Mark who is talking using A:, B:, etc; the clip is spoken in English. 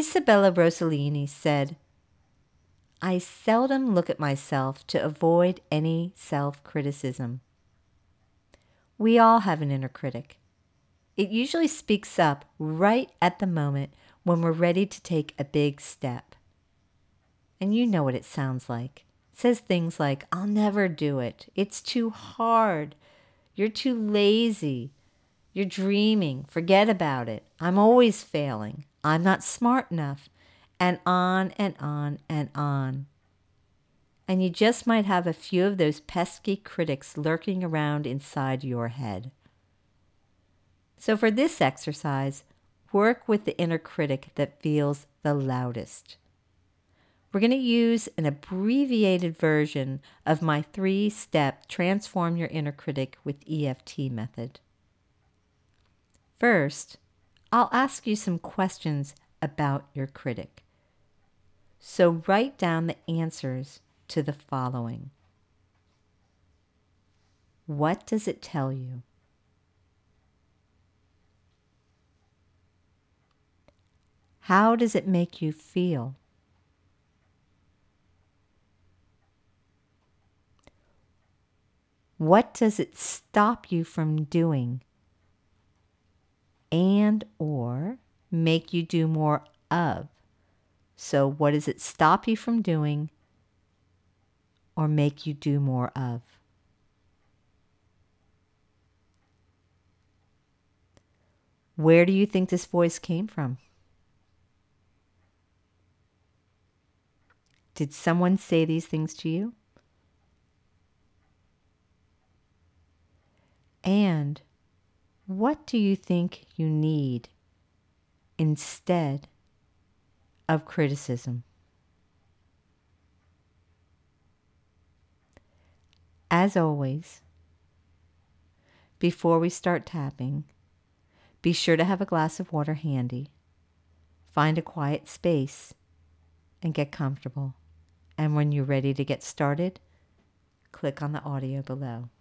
A: Isabella Rossellini said, "I seldom look at myself to avoid any self-criticism." We all have an inner critic. It usually speaks up right at the moment when we're ready to take a big step. And you know what it sounds like. It says things like, "I'll never do it. It's too hard. You're too lazy. You're dreaming. Forget about it. I'm always failing. I'm not smart enough." And on and on and on. And you just might have a few of those pesky critics lurking around inside your head. So for this exercise, work with the inner critic that feels the loudest. We're going to use an abbreviated version of my 3-step Transform Your Inner Critic with EFT method. First, I'll ask you some questions about your critic. So write down the answers to the following. What does it tell you? How does it make you feel? What does it stop you from doing and or make you do more of? So what does it stop you from doing or make you do more of? Where do you think this voice came from? Did someone say these things to you? And what do you think you need instead of criticism? As always, before we start tapping, be sure to have a glass of water handy. Find a quiet space and get comfortable. And when you're ready to get started, click on the audio below.